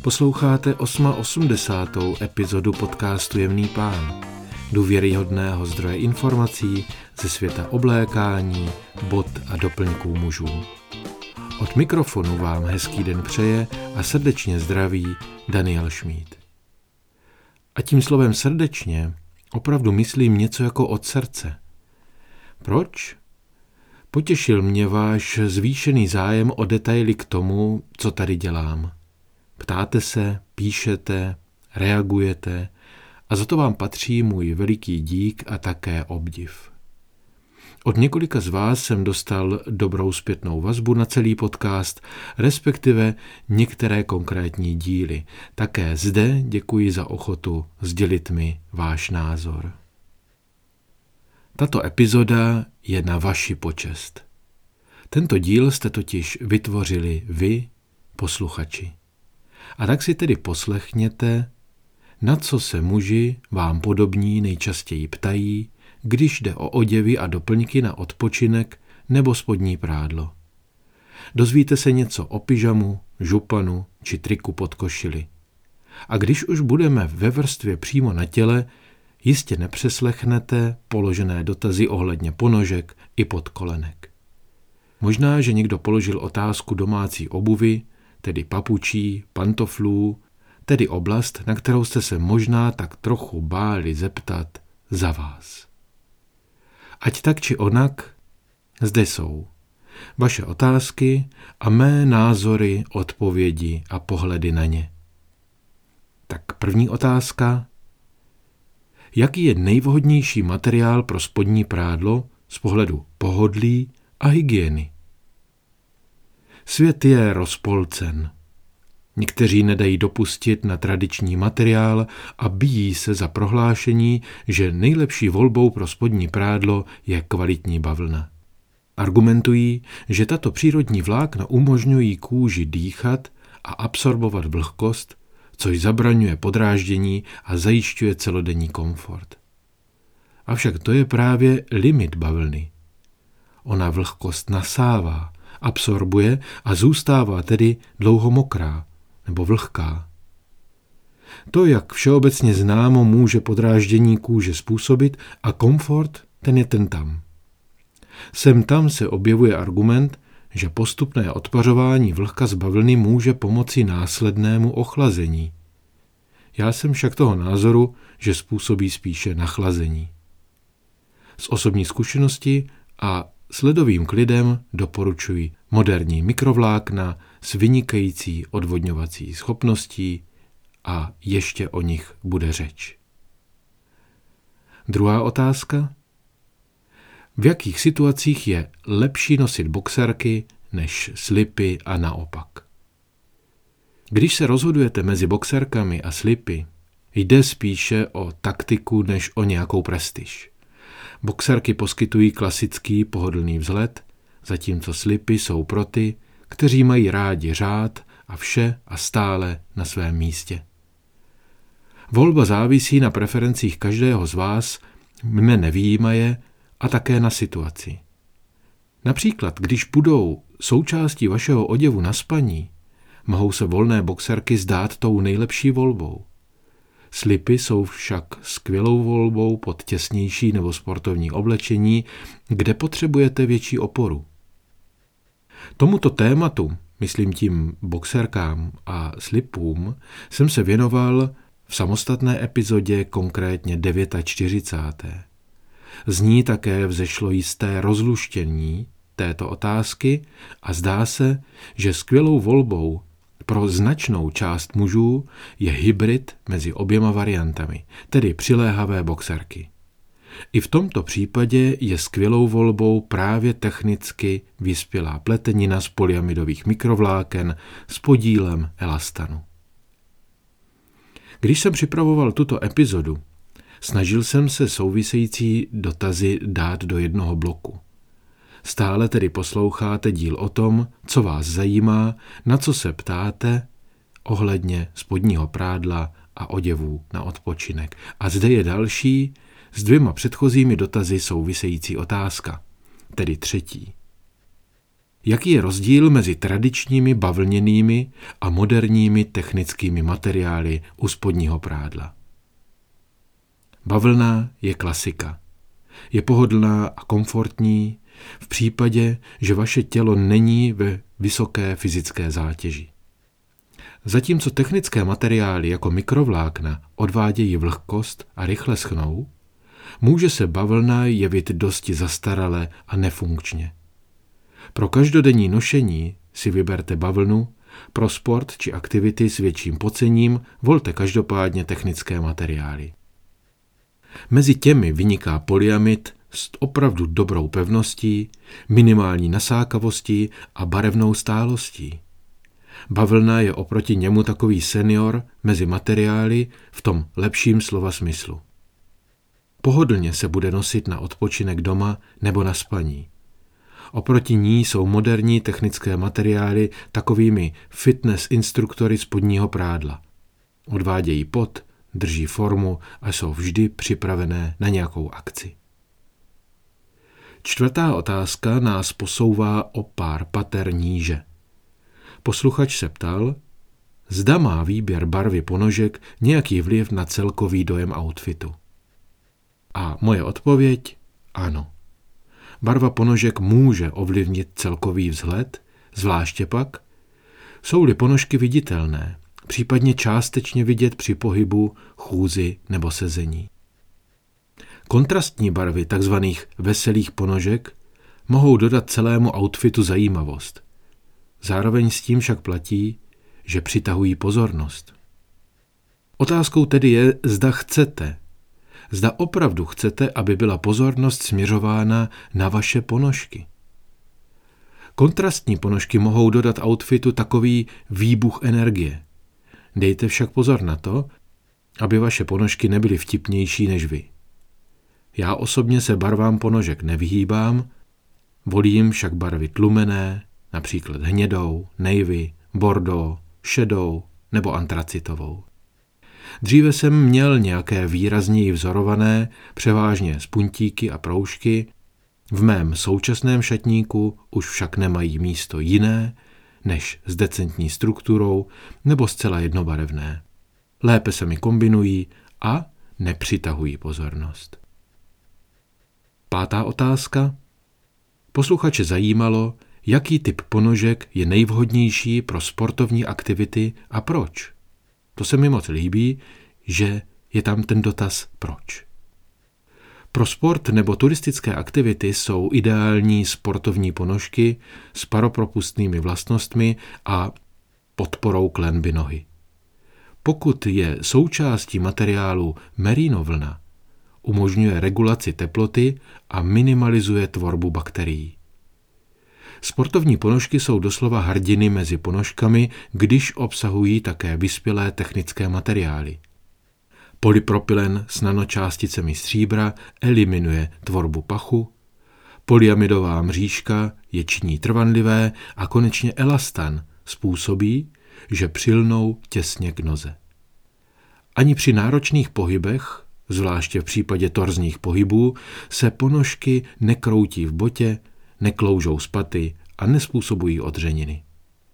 Posloucháte 88. epizodu podcastu Jemný pán, důvěryhodného zdroje informací ze světa oblékání, bot a doplňků mužů. Od mikrofonu vám hezký den přeje a srdečně zdraví Daniel Šmíd. A tím slovem srdečně opravdu myslím něco jako od srdce. Proč? Potěšil mě váš zvýšený zájem o detaily k tomu, co tady dělám. Ptáte se, píšete, reagujete a za to vám patří můj veliký dík a také obdiv. Od několika z vás jsem dostal dobrou zpětnou vazbu na celý podcast, respektive některé konkrétní díly. Také zde děkuji za ochotu sdělit mi váš názor. Tato epizoda je na vaši počest. Tento díl jste totiž vytvořili vy, posluchači. A tak si tedy poslechněte, na co se muži vám podobní nejčastěji ptají, když jde o oděvy a doplňky na odpočinek nebo spodní prádlo. Dozvíte se něco o pyžamu, županu či triku pod košili. A když už budeme ve vrstvě přímo na těle, jistě nepřeslechnete položené dotazy ohledně ponožek i podkolenek. Možná, že někdo položil otázku domácí obuvy, tedy papučí, pantoflů, tedy oblast, na kterou jste se možná tak trochu báli zeptat za vás. Ať tak či onak, zde jsou vaše otázky a mé názory, odpovědi a pohledy na ně. Tak první otázka. Jaký je nejvhodnější materiál pro spodní prádlo z pohledu pohodlí a hygieny? Svět je rozpolcen. Někteří nedají dopustit na tradiční materiál a bijí se za prohlášení, že nejlepší volbou pro spodní prádlo je kvalitní bavlna. Argumentují, že tato přírodní vlákna umožňují kůži dýchat a absorbovat vlhkost, což zabraňuje podráždění a zajišťuje celodenní komfort. Avšak to je právě limit bavlny. Ona vlhkost nasává, absorbuje a zůstává tedy dlouho mokrá nebo vlhká. To, jak všeobecně známo, může podráždění kůže způsobit a komfort, ten je ten tam. Sem tam se objevuje argument, že postupné odpařování vlhka z bavlny může pomoci následnému ochlazení. Já jsem však toho názoru, že způsobí spíše nachlazení. Z osobní zkušenosti a s ledovým klidem doporučuji moderní mikrovlákna s vynikající odvodňovací schopností a ještě o nich bude řeč. Druhá otázka. V jakých situacích je lepší nosit boxerky než slipy a naopak? Když se rozhodujete mezi boxerkami a slipy, jde spíše o taktiku než o nějakou prestiž. Boxerky poskytují klasický pohodlný vzhled, zatímco slipy jsou pro ty, kteří mají rádi řád a vše a stále na svém místě. Volba závisí na preferencích každého z vás, mne nevyjímaje, a také na situaci. Například, když budou součástí vašeho oděvu na spaní, mohou se volné boxerky zdát tou nejlepší volbou. Slipy jsou však skvělou volbou pod těsnější nebo sportovní oblečení, kde potřebujete větší oporu. Tomuto tématu, myslím tím boxerkám a slipům, jsem se věnoval v samostatné epizodě, konkrétně 49. Z ní také vzešlo jisté rozluštění této otázky a zdá se, že skvělou volbou pro značnou část mužů je hybrid mezi oběma variantami, tedy přiléhavé boxerky. I v tomto případě je skvělou volbou právě technicky vyspělá pletenina z polyamidových mikrovláken s podílem elastanu. Když jsem připravoval tuto epizodu, snažil jsem se související dotazy dát do jednoho bloku. Stále tedy posloucháte díl o tom, co vás zajímá, na co se ptáte ohledně spodního prádla a oděvů na odpočinek. A zde je další, s 2 předchozími dotazy související otázka, tedy třetí. Jaký je rozdíl mezi tradičními bavlněnými a moderními technickými materiály u spodního prádla? Bavlna je klasika. Je pohodlná a komfortní v případě, že vaše tělo není ve vysoké fyzické zátěži. Zatímco technické materiály jako mikrovlákna odvádějí vlhkost a rychle schnou, může se bavlna jevit dosti zastarale a nefunkčně. Pro každodenní nošení si vyberte bavlnu, pro sport či aktivity s větším pocením volte každopádně technické materiály. Mezi těmi vyniká polyamid s opravdu dobrou pevností, minimální nasákavostí a barevnou stálostí. Bavlna je oproti němu takový senior mezi materiály v tom lepším slova smyslu. Pohodlně se bude nosit na odpočinek doma nebo na spaní. Oproti ní jsou moderní technické materiály takovými fitness instruktory spodního prádla. Odvádějí pot, drží formu a jsou vždy připravené na nějakou akci. Čtvrtá otázka nás posouvá o pár pater níže. Posluchač se ptal, zda má výběr barvy ponožek nějaký vliv na celkový dojem outfitu. A moje odpověď? Ano. Barva ponožek může ovlivnit celkový vzhled, zvláště pak, jsou-li ponožky viditelné, případně částečně vidět při pohybu, chůzi nebo sezení. Kontrastní barvy tzv. Veselých ponožek mohou dodat celému outfitu zajímavost. Zároveň s tím však platí, že přitahují pozornost. Otázkou tedy je, zda opravdu chcete, aby byla pozornost směřována na vaše ponožky. Kontrastní ponožky mohou dodat outfitu takový výbuch energie. Dejte však pozor na to, aby vaše ponožky nebyly vtipnější než vy. Já osobně se barvám ponožek nevyhýbám, volím však barvy tlumené, například hnědou, navy, bordeaux, šedou nebo antracitovou. Dříve jsem měl nějaké výrazněji vzorované, převážně z puntíky a proužky, v mém současném šatníku už však nemají místo jiné, než s decentní strukturou nebo zcela jednobarevné. Lépe se mi kombinují a nepřitahují pozornost. Pátá otázka. Posluchače zajímalo, jaký typ ponožek je nejvhodnější pro sportovní aktivity a proč. To se mi moc líbí, že je tam ten dotaz proč. Pro sport nebo turistické aktivity jsou ideální sportovní ponožky s paropropustnými vlastnostmi a podporou klenby nohy. Pokud je součástí materiálu merino vlna, umožňuje regulaci teploty a minimalizuje tvorbu bakterií. Sportovní ponožky jsou doslova hrdiny mezi ponožkami, když obsahují také vyspělé technické materiály. Polypropylen s nanočásticemi stříbra eliminuje tvorbu pachu, polyamidová mřížka je činí trvanlivé a konečně elastan způsobí, že přilnou těsně k noze. Ani při náročných pohybech, zvláště v případě torzních pohybů, se ponožky nekroutí v botě, nekloužou z paty a nezpůsobují odřeniny.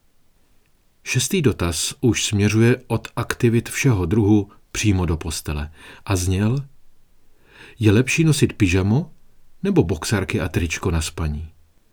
Šestý dotaz už směřuje od aktivit všeho druhu přímo do postele a zněl: je lepší nosit pyžamo nebo boxerky a tričko na spaní?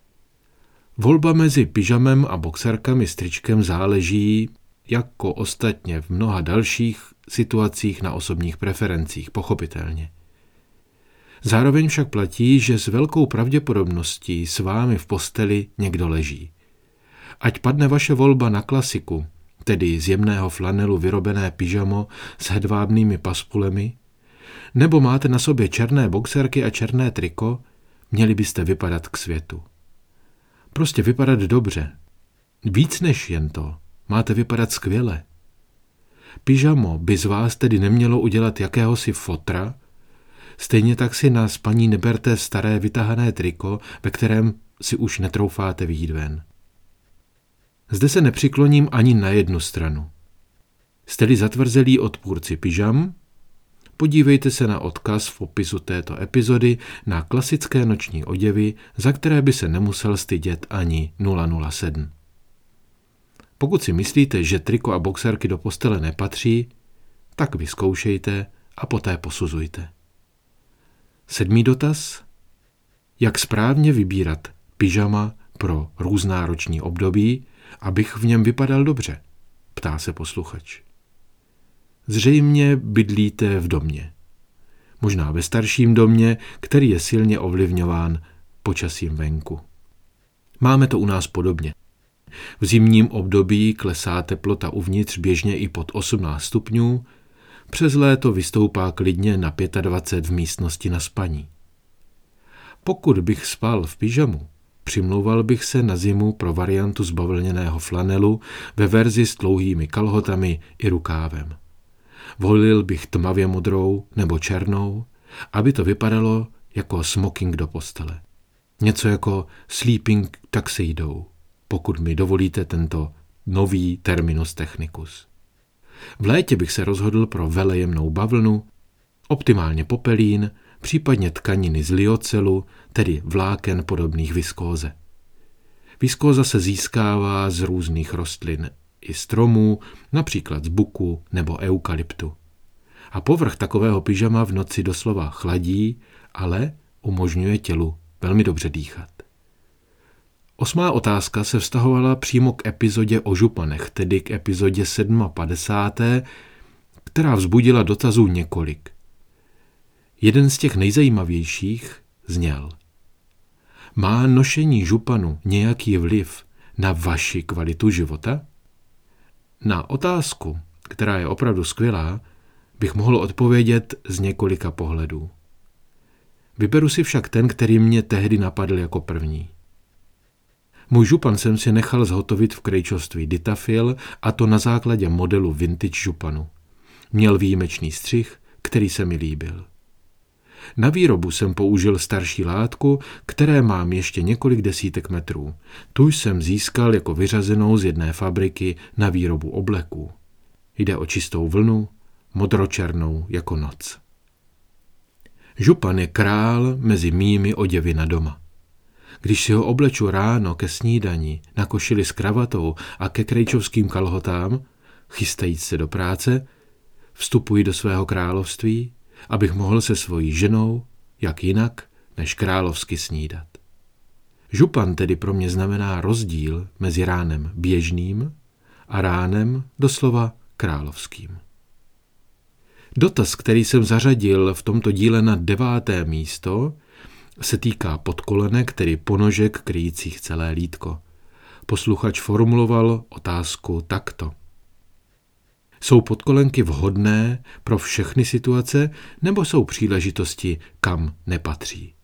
Volba mezi pyžamem a boxerkami s tričkem záleží, jako ostatně v mnoha dalších situacích, na osobních preferencích, pochopitelně. Zároveň však platí, že s velkou pravděpodobností s vámi v posteli někdo leží. Ať padne vaše volba na klasiku, tedy z jemného flanelu vyrobené pyžamo s hedvábnými paspulemi, nebo máte na sobě černé boxerky a černé triko, měli byste vypadat k světu. Prostě vypadat dobře. Víc než jen to, máte vypadat skvěle. Pyžamo by z vás tedy nemělo udělat jakéhosi fotra, stejně tak si na spaní neberte staré vytahané triko, ve kterém si už netroufáte vyjít ven. Zde se nepřikloním ani na jednu stranu. Jste-li zatvrzelí odpůrci pyžam, podívejte se na odkaz v popisu této epizody na klasické noční oděvy, za které by se nemusel stydět ani 007. Pokud si myslíte, že triko a boxerky do postele nepatří, tak vyzkoušejte a poté posuzujte. 7. dotaz. Jak správně vybírat pyžama pro různá roční období, abych v něm vypadal dobře? Ptá se posluchač. Zřejmě bydlíte v domě. Možná ve starším domě, který je silně ovlivňován počasím venku. Máme to u nás podobně. V zimním období klesá teplota uvnitř běžně i pod 18 stupňů, přes léto vystoupá klidně na 25 v místnosti na spaní. Pokud bych spal v pyžamu, přimlouval bych se na zimu pro variantu z bavlněného flanelu ve verzi s dlouhými kalhotami i rukávem. Volil bych tmavě modrou nebo černou, aby to vypadalo jako smoking do postele. Něco jako sleeping tuxedo, pokud mi dovolíte tento nový terminus technicus. V létě bych se rozhodl pro velejemnou bavlnu, optimálně popelín, případně tkaniny z liocelu, tedy vláken podobných viskóze. Viskóza se získává z různých rostlin i stromů, například z buku nebo eukalyptu. A povrch takového pyžama v noci doslova chladí, ale umožňuje tělu velmi dobře dýchat. 8. otázka se vztahovala přímo k epizodě o županech, tedy k epizodě 57., která vzbudila dotazů několik. Jeden z těch nejzajímavějších zněl: Má nošení županu nějaký vliv na vaši kvalitu života? Na otázku, která je opravdu skvělá, bych mohl odpovědět z několika pohledů. Vyberu si však ten, který mě tehdy napadl jako první. Můj župan jsem si nechal zhotovit v krejčovství Ditafil, a to na základě modelu vintage županu. Měl výjimečný střih, který se mi líbil. Na výrobu jsem použil starší látku, které mám ještě několik desítek metrů. Tu jsem získal jako vyřazenou z jedné fabriky na výrobu obleků. Jde o čistou vlnu, modročernou jako noc. Župan je král mezi mými oděvy na doma. Když si ho obleču ráno ke snídani, na košili s kravatou a ke krejčovským kalhotám, chystajíc se do práce, vstupuji do svého království, abych mohl se svojí ženou, jak jinak, než královsky snídat. Župan tedy pro mě znamená rozdíl mezi ránem běžným a ránem doslova královským. Dotaz, který jsem zařadil v tomto díle na 9. místo, se týká podkolenek, tedy ponožek kryjících celé lítko. Posluchač formuloval otázku takto. Jsou podkolenky vhodné pro všechny situace, nebo jsou příležitosti, kam nepatří?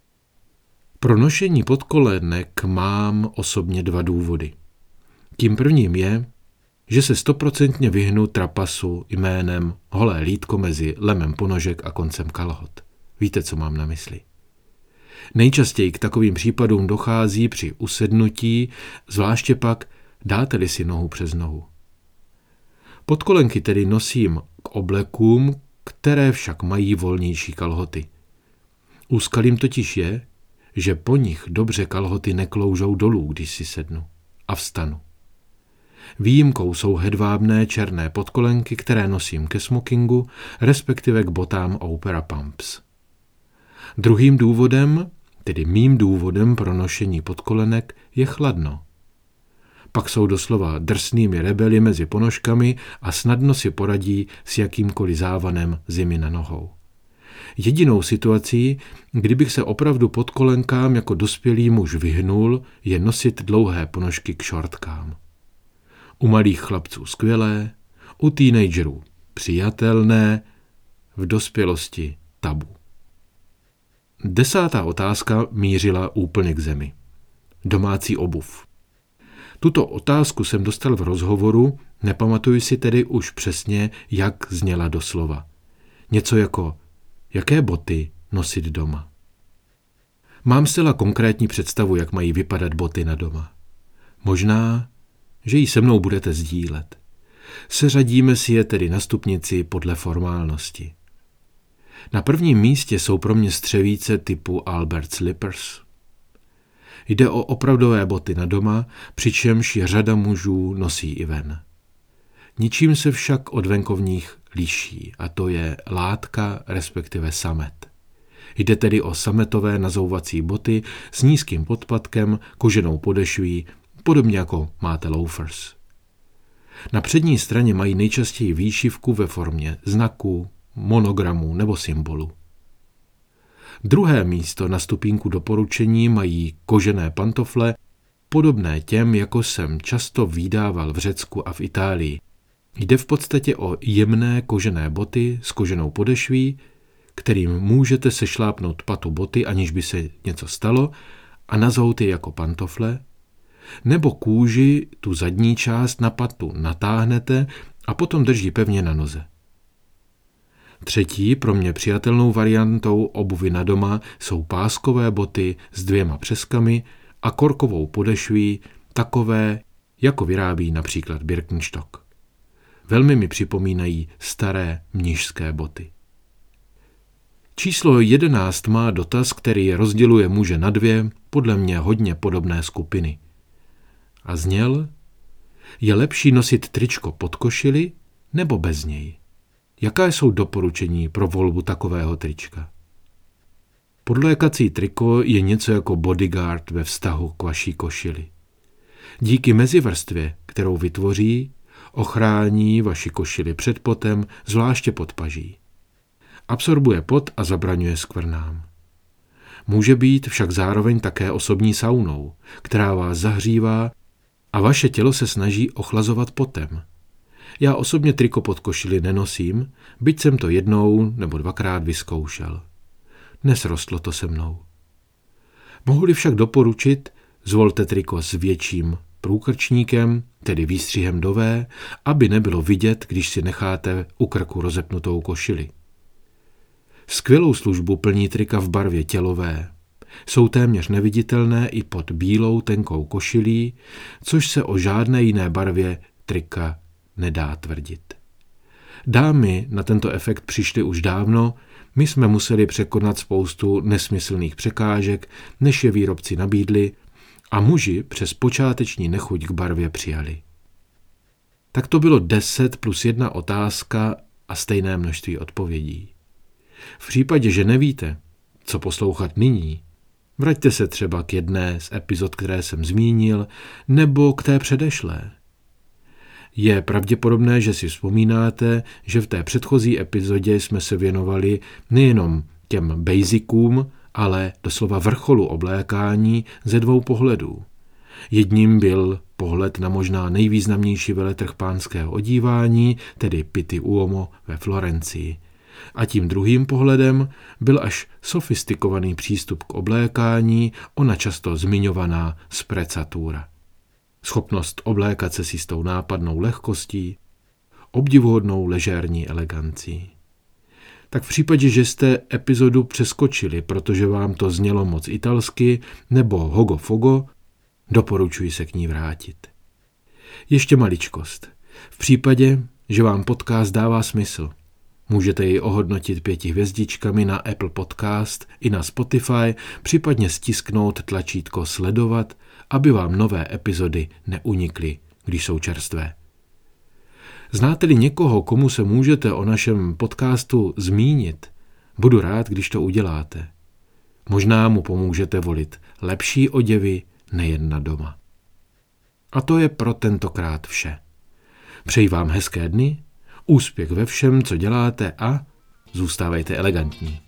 Pro nošení podkolenek mám osobně 2 důvody. Tím prvním je, že se 100% vyhnu trapasu jménem holé lítko mezi lemem ponožek a koncem kalhot. Víte, co mám na mysli. Nejčastěji k takovým případům dochází při usednutí, zvláště pak dáte-li si nohu přes nohu. Podkolenky tedy nosím k oblekům, které však mají volnější kalhoty. Úskalím totiž je, že po nich dobře kalhoty nekloužou dolů, když si sednu a vstanu. Výjimkou jsou hedvábné černé podkolenky, které nosím ke smokingu, respektive k botám Opera Pumps. Druhým důvodem, tedy mým důvodem pro nošení podkolenek, je chladno. Pak jsou doslova drsnými rebeli mezi ponožkami a snadno si poradí s jakýmkoliv závanem zimy na nohou. Jedinou situací, kdybych se opravdu podkolenkám jako dospělý muž vyhnul, je nosit dlouhé ponožky k šortkám. U malých chlapců skvělé, u teenagerů přijatelné, v dospělosti tabu. 10. otázka mířila úplně k zemi. Domácí obuv. Tuto otázku jsem dostal v rozhovoru, nepamatuji si tedy už přesně, jak zněla doslova. Něco jako, jaké boty nosit doma. Mám zcela konkrétní představu, jak mají vypadat boty na doma. Možná, že ji se mnou budete sdílet. Seřadíme si je tedy na stupnici podle formálnosti. Na prvním místě jsou pro mě střevíce typu Albert Slippers. Jde o opravdové boty na doma, přičemž je řada mužů nosí i ven. Ničím se však od venkovních liší, a to je látka, respektive samet. Jde tedy o sametové nazouvací boty s nízkým podpatkem, koženou podešví, podobně jako máte loafers. Na přední straně mají nejčastěji výšivku ve formě znaků, monogramů nebo symbolů. Druhé místo na stupínku doporučení mají kožené pantofle, podobné těm, jako jsem často vídával v Řecku a v Itálii. Jde v podstatě o jemné kožené boty s koženou podešví, kterým můžete sešlápnout patu boty, aniž by se něco stalo, a nazout je jako pantofle, nebo kůži, tu zadní část na patu natáhnete a potom drží pevně na noze. Třetí, pro mě přijatelnou variantou obuvi na doma jsou páskové boty s 2 přeskami a korkovou podešví, takové, jako vyrábí například Birkenstock. Velmi mi připomínají staré mnišské boty. Číslo 11 má dotaz, který rozděluje muže na 2, podle mě hodně podobné skupiny. A zněl: je lepší nosit tričko pod košili nebo bez něj? Jaká jsou doporučení pro volbu takového trička? Podlékací triko je něco jako bodyguard ve vztahu k vaší košili. Díky mezivrstvě, kterou vytvoří, ochrání vaši košili před potem, zvláště pod paží. Absorbuje pot a zabraňuje skvrnám. Může být však zároveň také osobní saunou, která vás zahřívá a vaše tělo se snaží ochlazovat potem. Já osobně triko pod košili nenosím, byť jsem to 1 nebo 2krát vyzkoušel. Nesrostlo to se mnou. Mohu-li však doporučit, zvolte triko s větším průkrčníkem, tedy výstřihem do V, aby nebylo vidět, když si necháte u krku rozepnutou košili. Skvělou službu plní trika v barvě tělové. Jsou téměř neviditelné i pod bílou tenkou košilí, což se o žádné jiné barvě trika nedá tvrdit. Dámy na tento efekt přišly už dávno, my jsme museli překonat spoustu nesmyslných překážek, než je výrobci nabídli, a muži přes počáteční nechuť k barvě přijali. Tak to bylo 10 plus 1 otázka a stejné množství odpovědí. V případě, že nevíte, co poslouchat nyní, vraťte se třeba k jedné z epizod, které jsem zmínil, nebo k té předešlé. Je pravděpodobné, že si vzpomínáte, že v té předchozí epizodě jsme se věnovali nejenom těm basicům, ale doslova vrcholu oblékání ze 2 pohledů. Jedním byl pohled na možná nejvýznamnější veletrh pánského odívání, tedy Pitti Uomo ve Florencii. A tím druhým pohledem byl až sofistikovaný přístup k oblékání, ona často zmiňovaná sprezzatura. Schopnost oblékat se s jistou nápadnou lehkostí, obdivuhodnou ležérní elegancí. Tak v případě, že jste epizodu přeskočili, protože vám to znělo moc italsky nebo hogo fogo, doporučuji se k ní vrátit. Ještě maličkost. V případě, že vám podcast dává smysl, můžete ji ohodnotit 5 hvězdičkami na Apple Podcast i na Spotify, případně stisknout tlačítko sledovat, aby vám nové epizody neunikly, když jsou čerstvé. Znáte-li někoho, komu se můžete o našem podcastu zmínit, budu rád, když to uděláte. Možná mu pomůžete volit lepší oděvy nejen na doma. A to je pro tentokrát vše. Přeji vám hezké dny, úspěch ve všem, co děláte a zůstávejte elegantní.